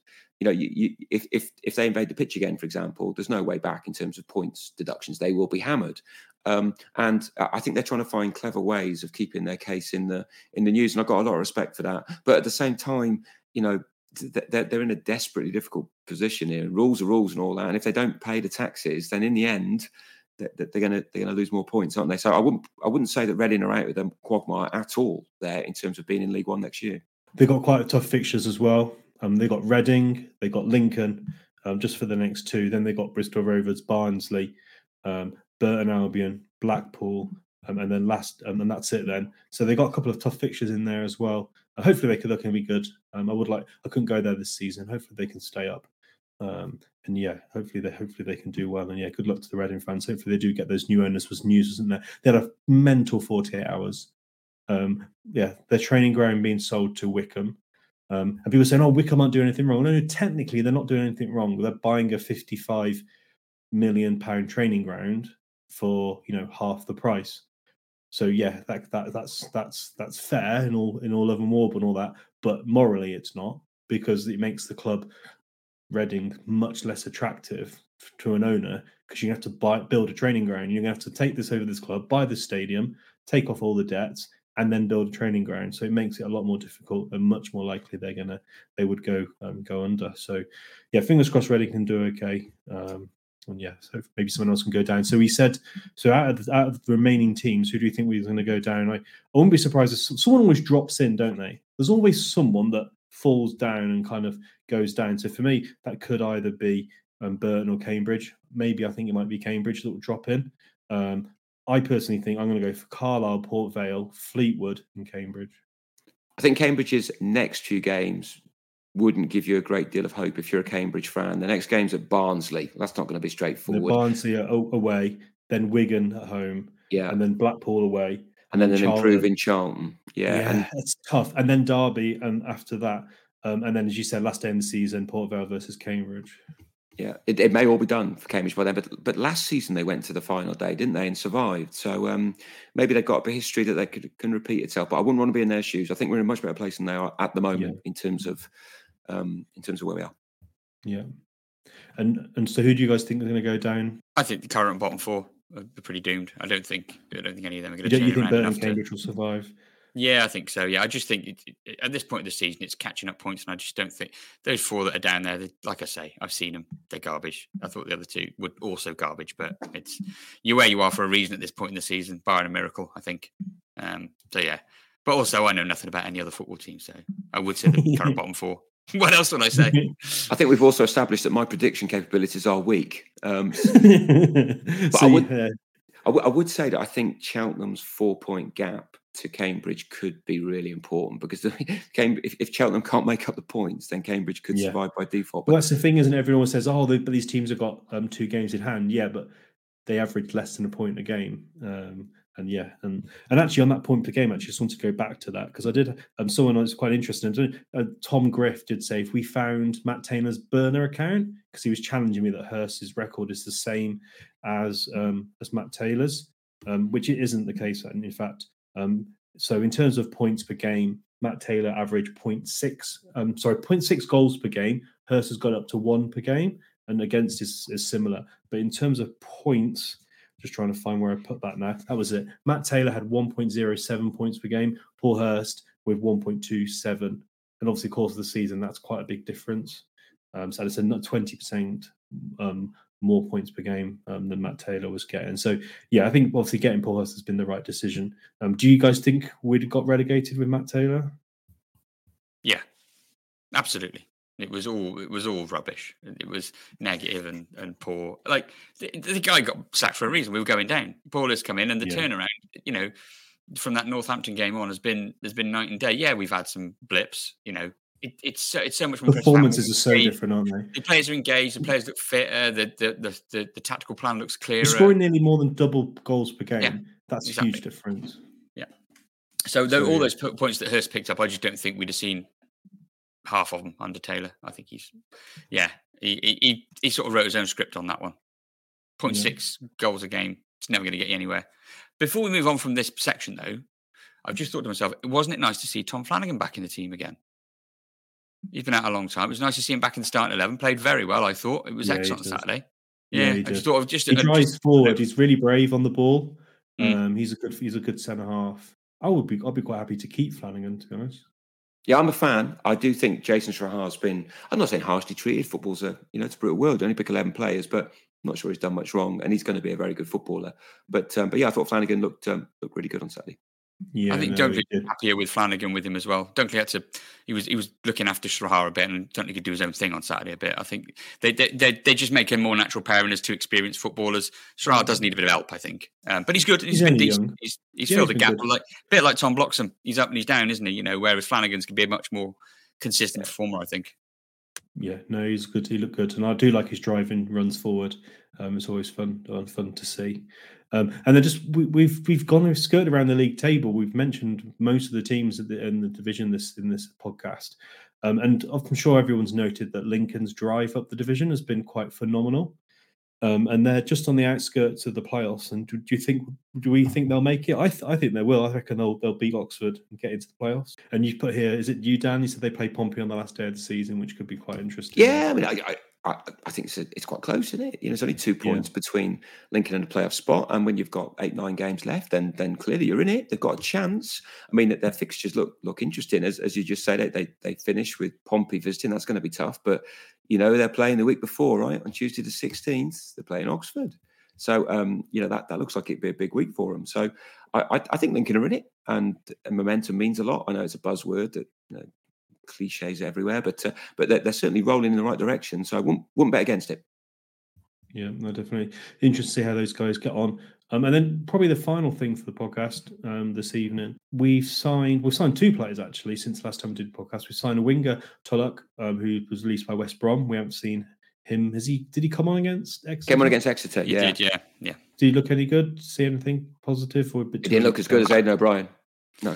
If they invade the pitch again, for example, there's no way back in terms of points deductions. They will be hammered. And I think they're trying to find clever ways of keeping their case in the news, and I've got a lot of respect for that. But at the same time, they're in a desperately difficult position here. Rules are rules and all that. And if they don't pay the taxes, then in the end, they're going to lose more points, aren't they? So I wouldn't say that Reading are out with a quagmire at all there in terms of being in League One next year. They've got quite tough fixtures as well. They got Reading, they got Lincoln, just for the next 2. Then they got Bristol Rovers, Barnsley, Burton Albion, Blackpool, and then and that's it then. So they got a couple of tough fixtures in there as well. Hopefully they can be good. I couldn't go there this season. Hopefully they can stay up. And yeah, hopefully they can do well. And yeah, good luck to the Reading fans. Hopefully they do get those new owners. Was news, wasn't there? They had a mental 48 hours. Their training ground being sold to Wycombe. And people saying, "Oh, Wycombe aren't doing anything wrong." No, technically they're not doing anything wrong. They're buying a £55 million training ground for half the price. So yeah, that's fair in all love and war and all that, but morally it's not, because it makes the club Reading much less attractive to an owner, because you have to build a training ground. You're going to have to take this over this club, buy the stadium, take off all the debts, and then build a training ground. So it makes it a lot more difficult and much more likely they would go under. So yeah, fingers crossed Reading can do okay. And yeah, so maybe someone else can go down. So we said, out of the remaining teams, who do you think we're going to go down? I wouldn't be surprised if someone always drops in, don't they? There's always someone that falls down and kind of goes down. So for me, that could either be Burton or Cambridge. Maybe I think it might be Cambridge that will drop in. I personally think I'm going to go for Carlisle, Port Vale, Fleetwood, and Cambridge. I think Cambridge's next 2 games wouldn't give you a great deal of hope if you're a Cambridge fan. The next game's at Barnsley. That's not going to be straightforward. Barnsley away, then Wigan at home, and then Blackpool away. And then an improving Charlton. Yeah, it's tough. And then Derby, and after that, and then, as you said, last day in the season, Port Vale versus Cambridge. Yeah, it may all be done for Cambridge by then, but last season they went to the final day, didn't they, and survived. So maybe they've got a history that they can repeat itself. But I wouldn't want to be in their shoes. I think we're in a much better place than they are at the moment in terms of where we are. Yeah. And so who do you guys think are going to go down? I think the current bottom 4 are pretty doomed. I don't think any of them are going to turn around. You think Burton and Cambridge will survive? Yeah, I think so. Yeah, I just think at this point of the season, it's catching up points, and I just don't think those 4 that are down there. Like I say, I've seen them; they're garbage. I thought the other 2 were also garbage, but you're where you are for a reason at this point in the season, barring a miracle, I think. So yeah, but also I know nothing about any other football team, so I would say the current bottom 4. What else would I say? I think we've also established that my prediction capabilities are weak. But I would say that I think Cheltenham's 4-point gap to Cambridge could be really important, because if Cheltenham can't make up the points, then Cambridge could survive by default. But that's the thing, isn't it? Everyone says, "Oh, but these teams have got 2 games in hand." Yeah, but they average less than a point a game, And actually on that point per game, I just want to go back to that because I did. Someone was quite interested. Tom Griff did say if we found Matt Taylor's burner account because he was challenging me that Hurst's record is the same as Matt Taylor's, which it isn't the case. And in fact, so in terms of points per game, Matt Taylor averaged 0.6 goals per game. Hurst has got up to 1 per game, and against is similar. But in terms of points. Just trying to find where I put that now. That was it. Matt Taylor had 1.07 points per game. Paul Hurst with 1.27. And obviously, course of the season, that's quite a big difference. So it's a 20% more points per game than Matt Taylor was getting. So, yeah, I think obviously getting Paul Hurst has been the right decision. Do you guys think we'd have got relegated with Matt Taylor? Yeah, absolutely. It was all rubbish. It was negative and poor. Like the guy got sacked for a reason. We were going down. Paul has come in, and the turnaround, from that Northampton game on has been night and day. Yeah, we've had some blips. It's so much more. Performances are so different, aren't they? The players are engaged. The players look fitter. The tactical plan looks clearer. You're scoring nearly more than double goals per game. Yeah, that's a huge difference. Yeah. So all those points that Hurst picked up, I just don't think we'd have seen half of them under Taylor. I think he sort of wrote his own script on that one. 0.6 goals a game. It's never going to get you anywhere. Before we move on from this section, though, I've just thought to myself, wasn't it nice to see Tom Flanagan back in the team again? He's been out a long time. It was nice to see him back in the starting 11. Played very well, I thought. It was excellent on Saturday. Yeah, I just thought of he drives forward. He's really brave on the ball. He's a good centre half. I'd be quite happy to keep Flanagan, to be honest. Yeah, I'm a fan. I do think Jason Strahar's been, I'm not saying harshly treated. Football's it's a brutal world. You only pick 11 players, but I'm not sure he's done much wrong. And he's going to be a very good footballer. But yeah, I thought Flanagan looked really good on Saturday. Yeah, I think Dunkley happier with Flanagan with him as well. Dunkley he was looking after Strahar a bit, and Dunkley could do his own thing on Saturday a bit. I think they just make a more natural pairing as two experienced footballers. Strahar does need a bit of help, I think, but he's good. He's been decent. He's filled the gap, a bit like Tom Bloxham. He's up and he's down, isn't he? Whereas Flanagan's can be a much more consistent performer, I think. Yeah, no, he's good. He looked good, and I do like his driving runs forward. It's always fun to see. And then we've skirted around the league table. We've mentioned most of the teams in the division in this podcast, and I'm sure everyone's noted that Lincoln's drive up the division has been quite phenomenal. And they're just on the outskirts of the playoffs. And do we think they'll make it? I think they will. I reckon they'll beat Oxford and get into the playoffs. And you put here, is it you, Dan? You said they play Pompey on the last day of the season, which could be quite interesting. Yeah, I mean, I think it's quite close, isn't it? It's only 2 points between Lincoln and a playoff spot, and when you've got 8-9 games left, then clearly you're in it. They've got a chance. I mean, their fixtures look interesting, as you just said. They finish with Pompey visiting. That's going to be tough, but they're playing the week before, right, on Tuesday the 16th. They're playing Oxford, so that looks like it'd be a big week for them. So I think Lincoln are in it, and momentum means a lot. I know it's a buzzword that cliches everywhere, but they're certainly rolling in the right direction. So I wouldn't bet against it. Yeah, no, definitely interesting to see how those guys get on. And then probably the final thing for the podcast this evening, we've signed 2 players actually since last time we did the podcast. We signed a winger, Tulloch, who was released by West Brom. We haven't seen him. Did he come on against Exeter? Came on against Exeter, yeah. He did, yeah. Did he look any good? See anything positive? Or he didn't look as good as Aidan O'Brien. No.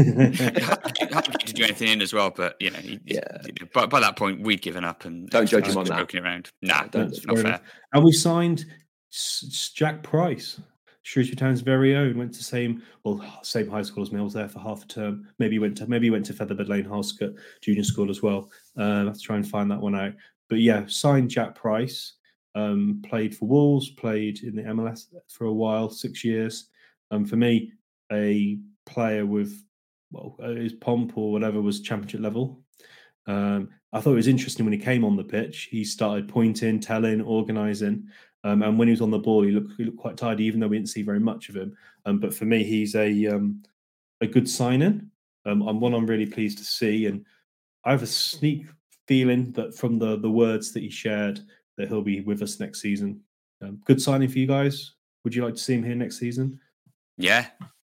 to do anything in as well, but by that point we'd given up and don't judge him on that. Around. That's not fair. And we signed Jack Price, Shrewsbury Town's very own. Went to same high school as me. I was there for half a term. Maybe he went to Featherbed Lane Harlescott Junior School as well. I have to try and find that one out. But yeah, signed Jack Price. Played for Wolves. Played in the MLS for a while, 6 years. For me, a player with his pomp or whatever was championship level. I thought it was interesting when he came on the pitch. He started pointing, telling, organising, and when he was on the ball, he looked quite tidy, even though we didn't see very much of him. But for me, he's a good signing. One I'm really pleased to see, and I have a sneak feeling that from the words that he shared that he'll be with us next season. Good signing for you guys. Would you like to see him here next season? Yeah,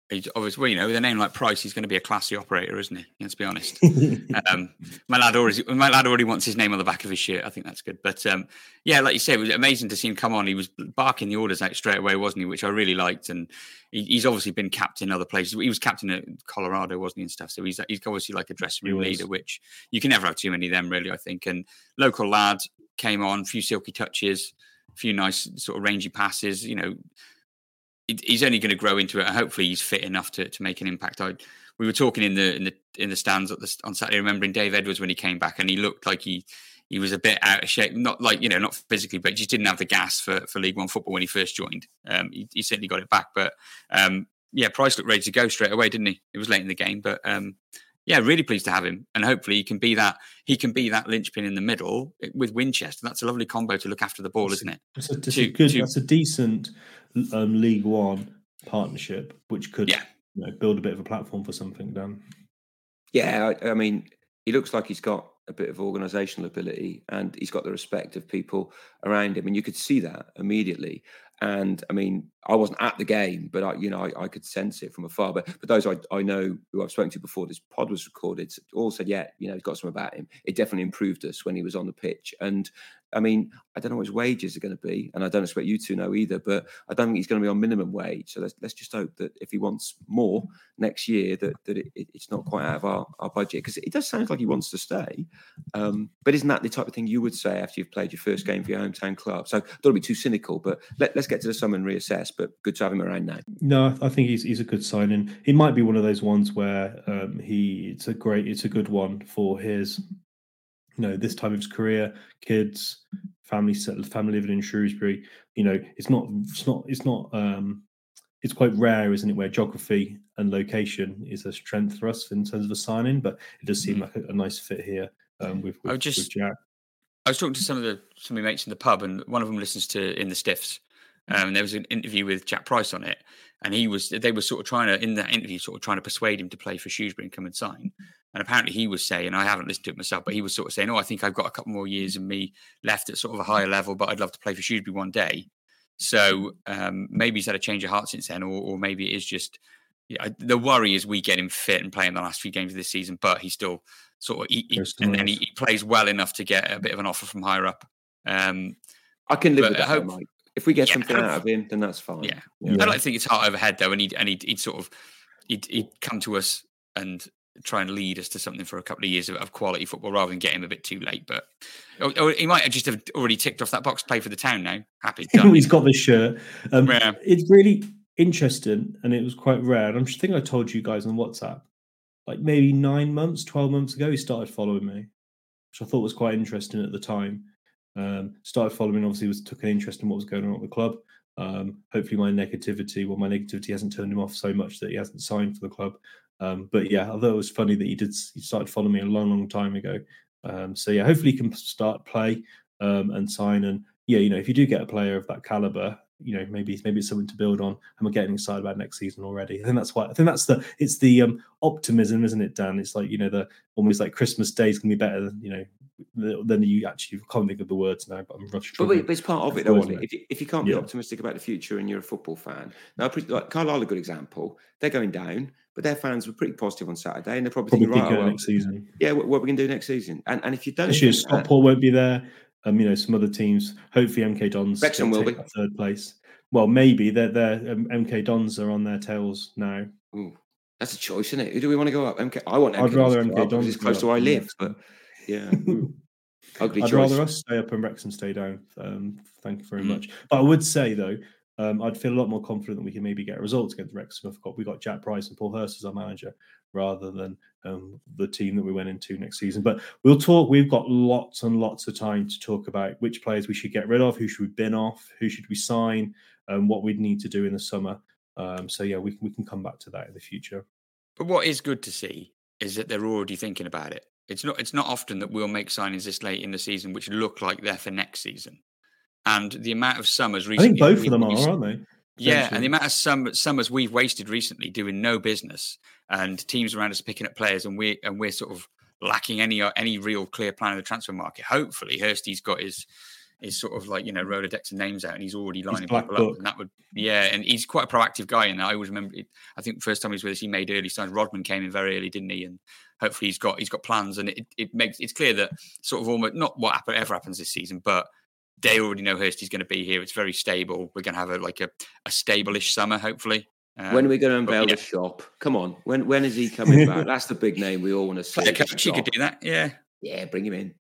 He's obviously, well, with a name like Price, he's going to be a classy operator, isn't he? Let's be honest. My lad already wants his name on the back of his shirt. I think that's good. But like you said, it was amazing to see him come on. He was barking the orders out straight away, wasn't he? Which I really liked. And he's obviously been captain in other places. He was captain at Colorado, wasn't he, and stuff. So he's obviously like a dressing room leader, which you can never have too many of them, really, I think. And local lad came on, a few silky touches, a few nice sort of rangy passes, He's only going to grow into it, and hopefully he's fit enough to make an impact. We were talking in the stands on Saturday, remembering Dave Edwards when he came back, and he looked like he was a bit out of shape. Not like not physically, but just didn't have the gas for League One football when he first joined. He certainly got it back, but Price looked ready to go straight away, didn't he? It was late in the game, but really pleased to have him, and hopefully he can be that linchpin in the middle with Winchester. That's a lovely combo to look after the ball, isn't it? That's a decent League One partnership, which could build a bit of a platform for something, Dan. Yeah, I mean, he looks like he's got a bit of organisational ability, and he's got the respect of people around him, and you could see that immediately. And I mean, I wasn't at the game, but I could sense it from afar. But those I know who I've spoken to before this pod was recorded all said, he's got something about him. It definitely improved us when he was on the pitch. And I mean, I don't know what his wages are going to be, and I don't expect you to know either. But I don't think he's going to be on minimum wage. So let's just hope that if he wants more next year, that it's not quite out of our budget, because it does sound like he wants to stay. But isn't that the type of thing you would say after you've played your first game for your hometown club? So don't want to be too cynical, but let's get to the summer and reassess. But good to have him around now. No, I think he's a good signing. He might be one of those ones where it's a good one for his this time of his career, kids, family living in Shrewsbury. It's quite rare, isn't it, where geography and location is a strength for us in terms of a signing, but it does seem like a nice fit here with Jack. I was talking to some of my mates in the pub, and one of them listens to In the Stiffs. And there was an interview with Jack Price on it, and they were sort of trying to persuade him to play for Shrewsbury and come and sign. And apparently he was saying, I haven't listened to it myself, but he was sort of saying, I think I've got a couple more years in me left at sort of a higher level, but I'd love to play for Shrewsbury one day. So maybe he's had a change of heart since then, or maybe it is just the worry is we get him fit and playing the last few games of this season, but he's still sort of he plays well enough to get a bit of an offer from higher up. I can live with that, Mike. If we get something out of him, then that's fine. Yeah. I don't think it's heart over head though, and he'd come to us and try and lead us to something for a couple of years of quality football rather than get him a bit too late. But he might have just have already ticked off that box. Play for the town now. Happy. He's got this shirt. It's really interesting, and it was quite rare. I think I told you guys on WhatsApp, like maybe 12 months ago, he started following me, which I thought was quite interesting at the time. Started following, obviously took an interest in what was going on at the club. Hopefully my negativity hasn't turned him off so much that he hasn't signed for the club. But yeah, although it was funny that he started following me a long time ago. Hopefully he can start play and sign. And if you do get a player of that caliber, maybe it's something to build on. And we're getting excited about next season already. I think that's the optimism, isn't it, Dan? It's like the almost like Christmas Day is going to be better than you actually can't think of the words now. But I'm rushing. But it's part of it, though. If you can't be optimistic about the future and you're a football fan, now like Carlisle, a good example. They're going down, but their fans were pretty positive on Saturday, and they're probably thinking, next season. Yeah, what we're going to do next season. And if you don't, this year Stockport won't be there. Some other teams. Hopefully, MK Dons Wrexham will be third place. Well, maybe their MK Dons are on their tails now. Ooh, that's a choice, isn't it? Who do we want to go up? I'd rather MK Dons. It's close to where I live, but yeah. Ugly I'd rather us stay up and Wrexham stay down. Thank you very much. But I would say though, I'd feel a lot more confident that we can maybe get results against Wrexham. We got Jack Price and Paul Hurst as our manager, rather than the team that we went into next season. But we'll talk. We've got lots and lots of time to talk about which players we should get rid of, who should we bin off, who should we sign, and what we'd need to do in the summer. We can come back to that in the future. But what is good to see is that they're already thinking about it. It's not often that we'll make signings this late in the season which look like they're for next season. And the amount of summers recently... I think both of them aren't they? Yeah, and the amount of summers we've wasted recently doing no business, and teams around us picking up players, and we're sort of lacking any real clear plan of the transfer market. Hopefully, Hursty's got his is sort of like, Rolodex and names out, and he's already lining Black people Book. up. And that would, and he's quite a proactive guy. And I always remember, I think the first time he was with us, he made early signs. Rodman came in very early, didn't he? And hopefully he's got plans. And it's clear that sort of almost not what ever happens this season, but they already know Hirsty's going to be here. It's very stable. We're going to have a stable-ish summer, hopefully. When are we going to unveil the shop? Come on. When is he coming back? That's the big name we all want to see. She could do that, yeah. Yeah, bring him in.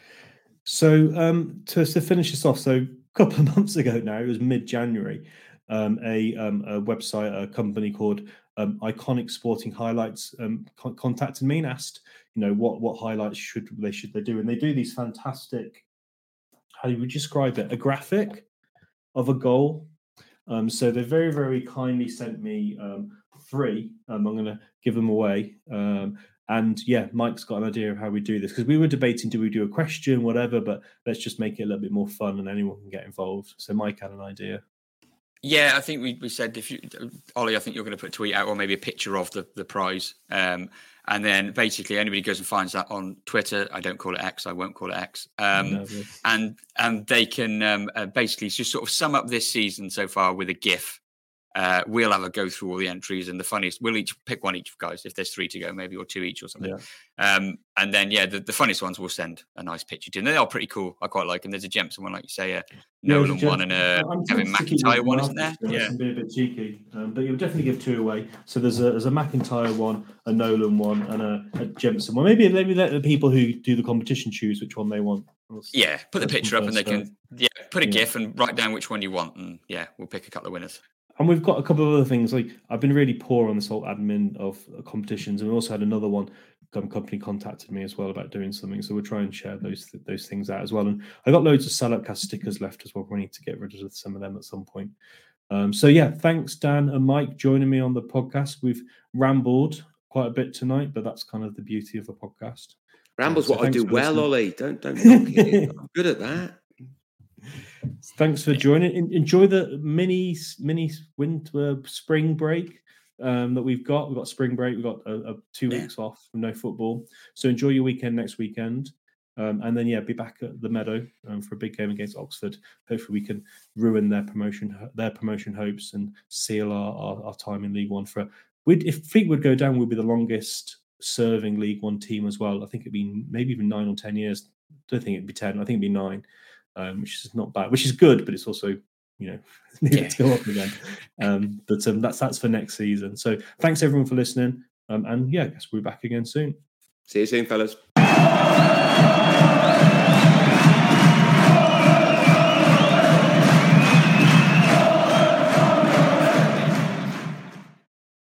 So to finish this off, so a couple of months ago now, it was mid-January, a website, a company called Iconic Sporting Highlights contacted me and asked, what highlights should they do? And they do these fantastic, how do you describe it? A graphic of a goal. So they very, very kindly sent me 3. I'm going to give them away. And yeah, Mike's got an idea of how we do this, because we were debating, do we do a question, whatever, but let's just make it a little bit more fun and anyone can get involved. So Mike had an idea. Yeah, I think we said, Ollie, I think you're going to put a tweet out or maybe a picture of the prize. And then basically anybody goes and finds that on Twitter. I don't call it X. I won't call it X. And they can basically just sort of sum up this season so far with a GIF. We'll have a go through all the entries, and the funniest, we'll each pick one each, guys, if there's 3 to go, maybe, or 2 each or something. Yeah. And then, the funniest ones we'll send a nice picture to. And they are pretty cool. I quite like them. There's a Jemson one, like you say, a Nolan one, and a Kevin McIntyre one, isn't there? Yeah. And be a bit cheeky, but you'll definitely give 2 away. So there's a McIntyre one, a Nolan one, and a Jemson one. Maybe let the people who do the competition choose which one they want. Yeah, put the picture up, and they can put a GIF and write down which one you want, and we'll pick a couple of winners. And we've got a couple of other things. Like, I've been really poor on this whole admin of competitions, and we also had another one. Company contacted me as well about doing something, so we'll try and share those things out as well. And I got loads of Selloutcast stickers left as well. We need to get rid of some of them at some point. So thanks Dan and Mike joining me on the podcast. We've rambled quite a bit tonight, but that's kind of the beauty of a podcast. Ramble's what I do well, Ollie. Don't knock it. I'm good at that. Thanks for joining. Enjoy the mini winter spring break that we've got. We've got spring break. We've got 2 weeks off from no football. So enjoy your weekend next weekend. And then be back at the Meadow for a big game against Oxford. Hopefully we can ruin their promotion hopes and seal our time in League One. If Fleetwood go down, we'll be the longest serving League One team as well. I think it'd be maybe even 9 or 10 years. I don't think it'd be 10. I think it'd be 9. Which is not bad, which is good, but it's also, needed to go up again. But that's for next season. So thanks everyone for listening. I guess we'll be back again soon. See you soon, fellas.